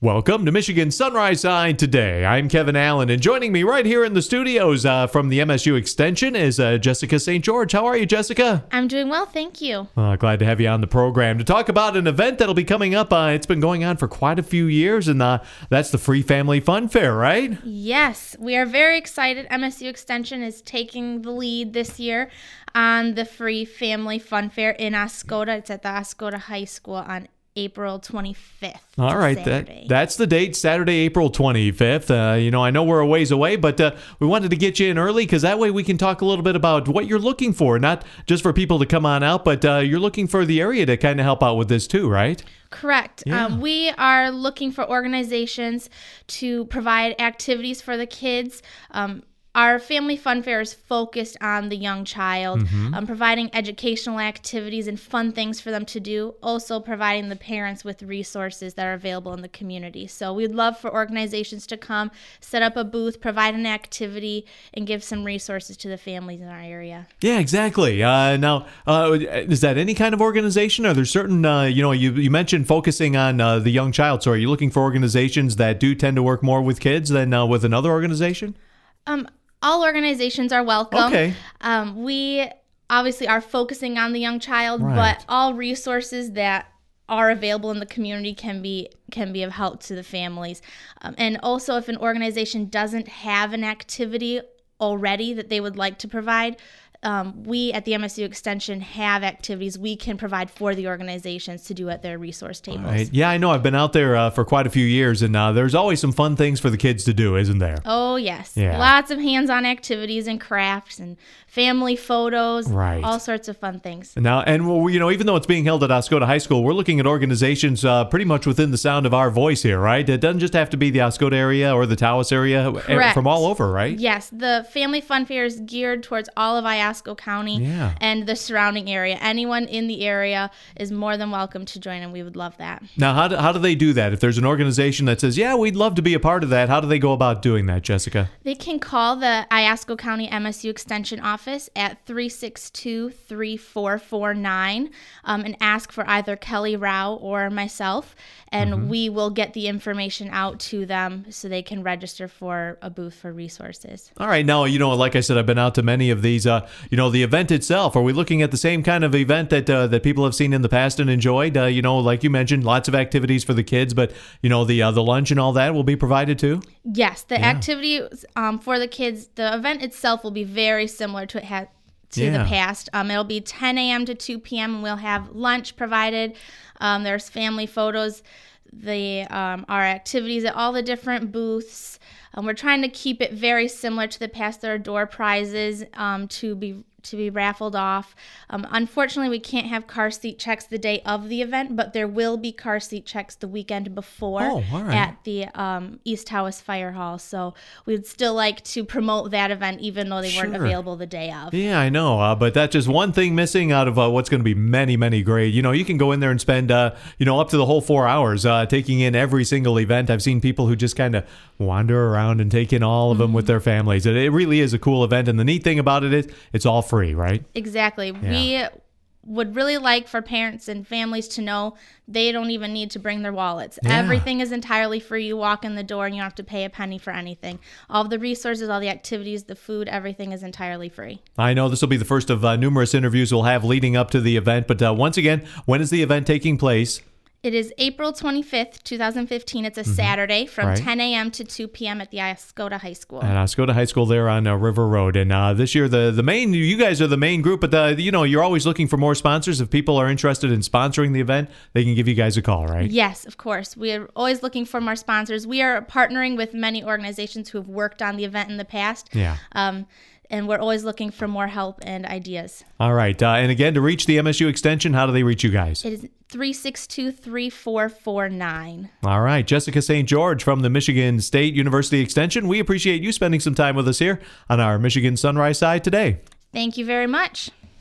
Welcome to Michigan Sunrise Side today. I'm Kevin Allen, and joining me right here in the studios from the MSU Extension is Jessica St. George. How are you, Jessica? I'm doing well, thank you. Glad to have you on the program to talk about an event that'll be coming up. It's been going on for quite a few years, and that's the Free Family Fun Fair, right? Yes, we are very excited. MSU Extension is taking the lead this year on the Free Family Fun Fair in Oscoda. It's at the Oscoda High School on April 25th. All right, that's the date, Saturday, April 25th. I know we're a ways away, but we wanted to get you in early because that way we can talk a little bit about what you're looking for, not just for people to come on out, but you're looking for the area to kind of help out with this too, right? Correct. Yeah. We are looking for organizations to provide activities for the kids. Our Family Fun Fair is focused on the young child, providing educational activities and fun things for them to do, also providing the parents with resources that are available in the community. So we'd love for organizations to come, set up a booth, provide an activity, and give some resources to the families in our area. Yeah, exactly. Now, is that any kind of organization? Are there certain, you mentioned focusing on the young child. So are you looking for organizations that do tend to work more with kids than with another organization? All organizations are welcome. Okay. We obviously are focusing on the young child, Right. but all resources that are available in the community can be of help to the families. And also, if an organization doesn't have an activity already that they would like to provide, we at the MSU Extension have activities we can provide for the organizations to do at their resource tables. Right. Yeah, I know. I've been out there for quite a few years, and there's always some fun things for the kids to do, isn't there? Oh, yes. Yeah. Lots of hands-on activities and crafts and family photos, Right. all sorts of fun things. Now, and even though it's being held at Oscoda High School, we're looking at organizations pretty much within the sound of our voice here, right? It doesn't just have to be the Oscoda area or the Tawas area, Correct. From all over, right? Yes, the Family Fun Fair is geared towards all of Iosco County Yeah. and the surrounding area. Anyone in the area is more than welcome to join, and we would love that. Now, how do they do that? If there's an organization that says, yeah, we'd love to be a part of that, how do they go about doing that, Jessica? They can call the Iosco County MSU Extension office at 362-3449 and ask for either Kelly Rao or myself, and we will get the information out to them so they can register for a booth for resources. All right. Now, like I said, I've been out to many of these. The event itself, are we looking at the same kind of event that people have seen in the past and enjoyed? Like you mentioned, lots of activities for the kids, but, the lunch and all that will be provided too? Yes, the activities for the kids, the event itself will be very similar to the past. It'll be 10 a.m. to 2 p.m. and we'll have lunch provided. There's family photos. Our activities at all the different booths. We're trying to keep it very similar to the past. There are door prizes to be raffled off. Unfortunately, we can't have car seat checks the day of the event, but there will be car seat checks the weekend before at the East Tawas Fire Hall. So we'd still like to promote that event, even though they weren't available the day of. Yeah, I know, but that's just one thing missing out of what's going to be many, many great. You can go in there and spend, up to the whole 4 hours taking in every single event. I've seen people who just kind of wander around and take in all of them with their families. It really is a cool event, and the neat thing about it is it's all free, right? Exactly. Yeah. We would really like for parents and families to know they don't even need to bring their wallets. Yeah. Everything is entirely free. You walk in the door and you don't have to pay a penny for anything. All of the resources, all the activities, the food, everything is entirely free. I know this will be the first of numerous interviews we'll have leading up to the event, but once again, when is the event taking place? It is April 25th, 2015. It's a Saturday from Right. 10 a.m. to 2 p.m. at the Oscoda High School. At Oscoda High School there on River Road. And this year, you guys are the main group, but you're always looking for more sponsors. If people are interested in sponsoring the event, they can give you guys a call, right? Yes, of course. We are always looking for more sponsors. We are partnering with many organizations who have worked on the event in the past. Yeah. And we're always looking for more help and ideas. All right. And again, to reach the MSU Extension, how do they reach you guys? It is 362-3449. All right. Jessica St. George from the Michigan State University Extension. We appreciate you spending some time with us here on our Michigan Sunrise Side today. Thank you very much.